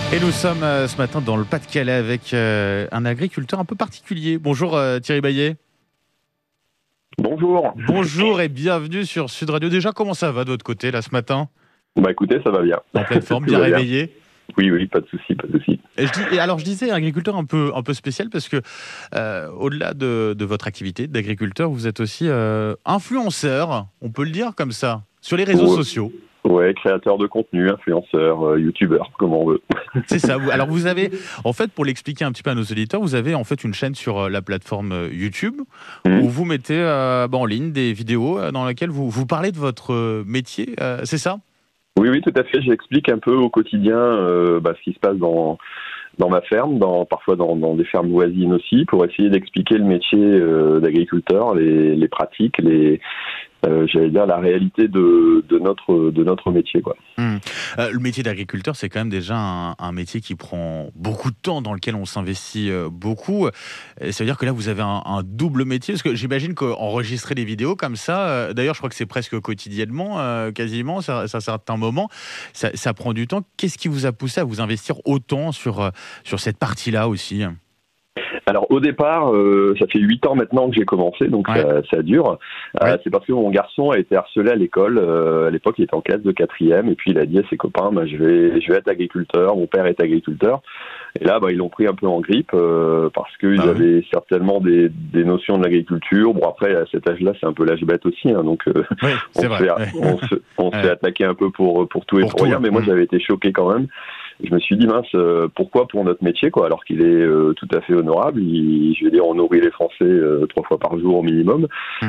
Et nous sommes ce matin dans le Pas-de-Calais avec un agriculteur un peu particulier. Bonjour Thierry Baillet. Bonjour. Bonjour et bienvenue sur Sud Radio. Déjà, comment ça va de votre côté là ce matin? Bah écoutez, ça va bien. En pleine forme, Tout bien va bien. réveillé? Oui, pas de souci, pas de souci. Et alors je disais agriculteur un peu spécial parce que au-delà de votre activité d'agriculteur, vous êtes aussi influenceur, on peut le dire comme ça, sur les réseaux sociaux. Ouais, créateur de contenu, influenceur, youtubeur, comme on veut. C'est ça. Alors vous avez, en fait, pour l'expliquer un petit peu à nos auditeurs, vous avez en fait une chaîne sur la plateforme YouTube où vous mettez en ligne des vidéos dans lesquelles vous parlez de votre métier, c'est ça? Oui, tout à fait. J'explique un peu au quotidien ce qui se passe dans ma ferme, parfois dans des fermes voisines aussi, pour essayer d'expliquer le métier d'agriculteur, les pratiques, j'allais dire la réalité de notre métier, quoi. Le métier d'agriculteur, c'est quand même déjà un métier qui prend beaucoup de temps, dans lequel on s'investit beaucoup. Et ça veut dire que là, vous avez un double métier, parce que j'imagine qu'enregistrer des vidéos comme ça, d'ailleurs, je crois que c'est presque quotidiennement, quasiment, ça certains moments, ça prend du temps. Qu'est-ce qui vous a poussé à vous investir autant sur cette partie-là aussi? Alors au départ, ça fait 8 ans maintenant que j'ai commencé, donc ça dure. C'est parce que mon garçon a été harcelé à l'école. À l'époque, il était en classe de 4e, et puis il a dit à ses copains, je vais être agriculteur, mon père est agriculteur. Et là, ils l'ont pris un peu en grippe, parce qu'ils avaient certainement des notions de l'agriculture. Bon, après, à cet âge-là, c'est un peu l'âge bête aussi, hein, donc on se fait attaquer un peu pour tout et pour rien, mais moi j'avais été choqué quand même. Je me suis dit, mince, pourquoi pour notre métier, quoi, alors qu'il est tout à fait honorable. Je veux dire, on nourrit les Français 3 fois par jour au minimum.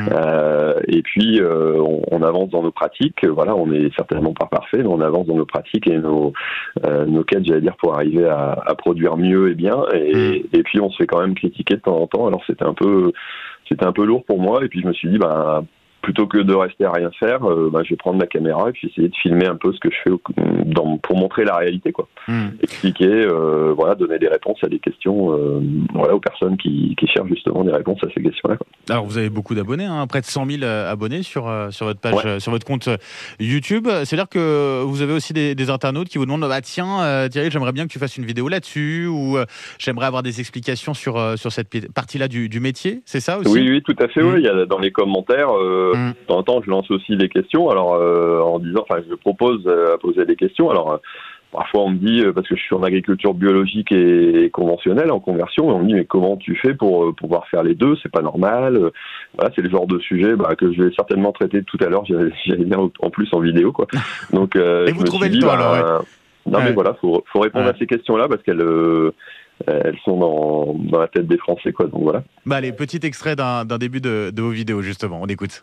Et puis, on avance dans nos pratiques. Voilà, on n'est certainement pas parfait, mais on avance dans nos pratiques et nos quêtes, j'allais dire, pour arriver à produire mieux et bien. Et puis, on se fait quand même critiquer de temps en temps. Alors, c'était un peu lourd pour moi. Et puis, je me suis dit, plutôt que de rester à rien faire, je vais prendre ma caméra et puis essayer de filmer un peu ce que je fais pour montrer la réalité, quoi. Expliquer, donner des réponses à des questions, aux personnes qui cherchent justement des réponses à ces questions-là, quoi. Alors vous avez beaucoup d'abonnés, hein, près de 100 000 abonnés sur votre page, sur votre compte YouTube. C'est-à-dire que vous avez aussi des internautes qui vous demandent tiens Thierry, j'aimerais bien que tu fasses une vidéo là-dessus, ou j'aimerais avoir des explications sur cette partie-là du métier, c'est ça aussi? Oui, tout à fait. Il y a dans les commentaires, de temps en temps, je lance aussi des questions. Alors en disant, je propose à poser des questions. Alors parfois on me dit, parce que je suis en agriculture biologique et conventionnelle, en conversion, on me dit mais comment tu fais pour pouvoir faire les deux? C'est pas normal. Voilà, c'est le genre de sujet que je vais certainement traiter tout à l'heure. J'allais dire en plus en vidéo, quoi. Donc et vous trouvez le temps alors? Non mais voilà, faut répondre à ces questions-là parce qu'elles sont dans la tête des Français, quoi. Donc voilà. Allez, petit extrait d'un début de vos vidéos, justement, on écoute.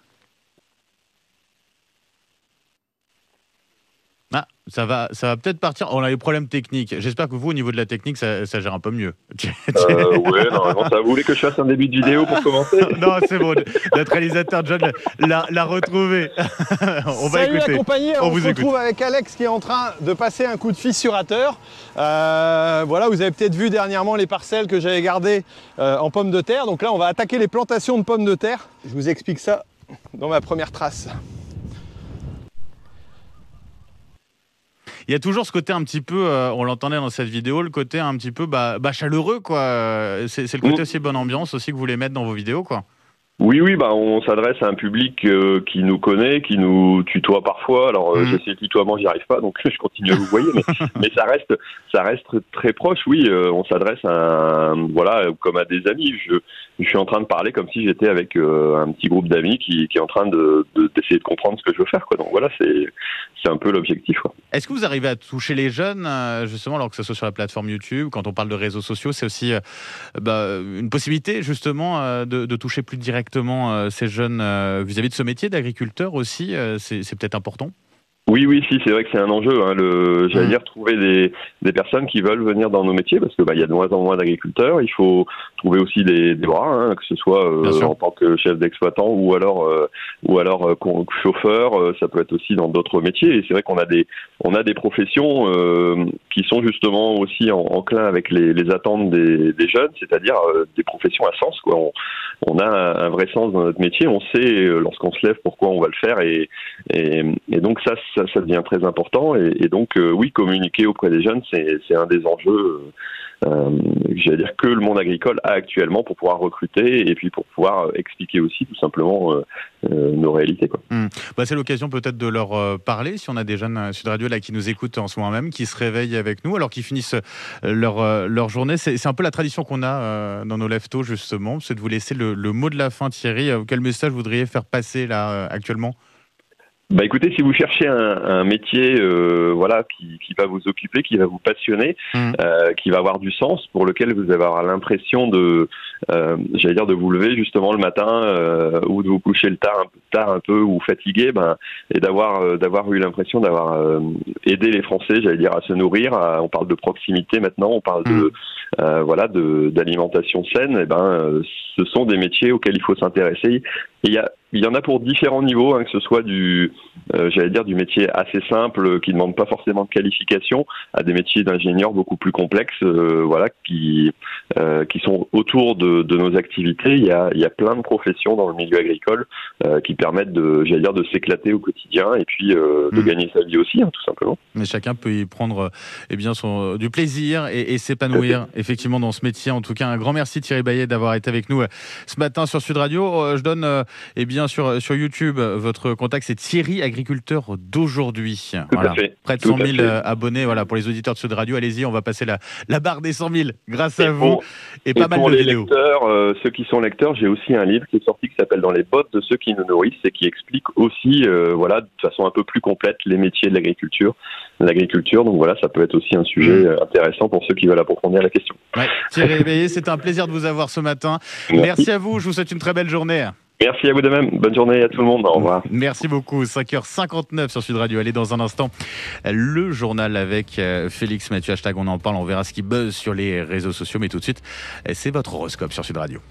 Ça va peut-être partir. On a des problèmes techniques. J'espère que vous, au niveau de la technique, ça gère un peu mieux. Normalement, ça. Vous voulez que je fasse un début de vidéo pour commencer? Non, c'est bon. Notre réalisateur John l'a retrouvé. On va écouter. Salut la compagnie, on se retrouve avec Alex qui est en train de passer un coup de fissurateur. Voilà, vous avez peut-être vu dernièrement les parcelles que j'avais gardées en pommes de terre. Donc là, on va attaquer les plantations de pommes de terre. Je vous explique ça dans ma première trace. Il y a toujours ce côté un petit peu, on l'entendait dans cette vidéo, le côté un petit peu chaleureux, quoi. C'est le côté aussi bonne ambiance aussi que vous voulez mettre dans vos vidéos, quoi. Oui, on s'adresse à un public qui nous connaît, qui nous tutoie parfois. Alors j'essaie le tutoiement, j'y arrive pas, donc je continue à vous voyer, mais ça reste très proche. Oui, on s'adresse comme à des amis. Je suis en train de parler comme si j'étais avec un petit groupe d'amis qui est en train d'essayer de comprendre ce que je veux faire, quoi. Donc voilà, c'est un peu l'objectif, quoi. Est-ce que vous arrivez à toucher les jeunes, justement, alors que ce soit sur la plateforme YouTube, quand on parle de réseaux sociaux, c'est aussi une possibilité, justement, de toucher plus directement ces jeunes vis-à-vis de ce métier d'agriculteur aussi, c'est peut-être important? Oui, si, c'est vrai que c'est un enjeu, hein, j'allais dire trouver des personnes qui veulent venir dans nos métiers, parce que il y a de moins en moins d'agriculteurs. Il faut trouver aussi des bras, hein, que ce soit en tant que chef d'exploitant ou alors chauffeur. Ça peut être aussi dans d'autres métiers. Et c'est vrai qu'on a des professions qui sont justement aussi enclins avec les attentes des jeunes, c'est-à-dire des professions à sens, quoi. On a un vrai sens dans notre métier. On sait lorsqu'on se lève pourquoi on va le faire, et donc ça ça devient très important. Et donc, oui, communiquer auprès des jeunes, c'est un des enjeux, j'allais dire, que le monde agricole a actuellement pour pouvoir recruter et puis pour pouvoir expliquer aussi tout simplement nos réalités, quoi. C'est l'occasion peut-être de leur parler, si on a des jeunes Sud Radio là qui nous écoutent en ce moment même, qui se réveillent avec nous, alors qu'ils finissent leur journée. C'est un peu la tradition qu'on a dans nos lève-tôt, justement, c'est de vous laisser le mot de la fin, Thierry. Quel message vous voudriez faire passer là actuellement ? Écoutez, si vous cherchez un métier qui va vous occuper, qui va vous passionner, qui va avoir du sens, pour lequel vous allez avoir l'impression de vous lever justement le matin ou de vous coucher tard un peu ou fatigué, et d'avoir eu l'impression d'avoir aidé les Français, à se nourrir. On parle de proximité maintenant, on parle d'alimentation saine. Ce sont des métiers auxquels il faut s'intéresser. Et il y en a pour différents niveaux, que ce soit du métier assez simple qui ne demande pas forcément de qualification, à des métiers d'ingénieurs beaucoup plus complexes, qui sont autour de nos activités. Il y a plein de professions dans le milieu agricole qui permettent de s'éclater au quotidien et puis de gagner sa vie aussi, tout simplement. Mais chacun peut y prendre du plaisir et s'épanouir effectivement dans ce métier. En tout cas, un grand merci Thierry Baillet d'avoir été avec nous ce matin sur Sud Radio. Je donne sur YouTube votre contact, c'est Thierry, agriculteur d'aujourd'hui. Tout à fait. Près de 100 000 abonnés pour les auditeurs de Sud Radio. Allez-y, on va passer la barre des 100 000 grâce à vous. Et pas mal de vidéos. Lecteurs, ceux qui sont lecteurs, j'ai aussi un livre qui est sorti qui s'appelle Dans les bottes de ceux qui nous nourrissent et qui explique aussi de façon un peu plus complète les métiers de l'agriculture. Donc ça peut être aussi un sujet intéressant pour ceux qui veulent approfondir la question. Ouais. Thierry Baillet, c'est un plaisir de vous avoir ce matin. Merci à vous, je vous souhaite une très belle journée. Merci à vous de même. Bonne journée à tout le monde. Au revoir. Merci beaucoup. 5h59 sur Sud Radio. Allez, dans un instant, le journal avec Félix Mathieu. #, on en parle. On verra ce qui buzz sur les réseaux sociaux. Mais tout de suite, c'est votre horoscope sur Sud Radio.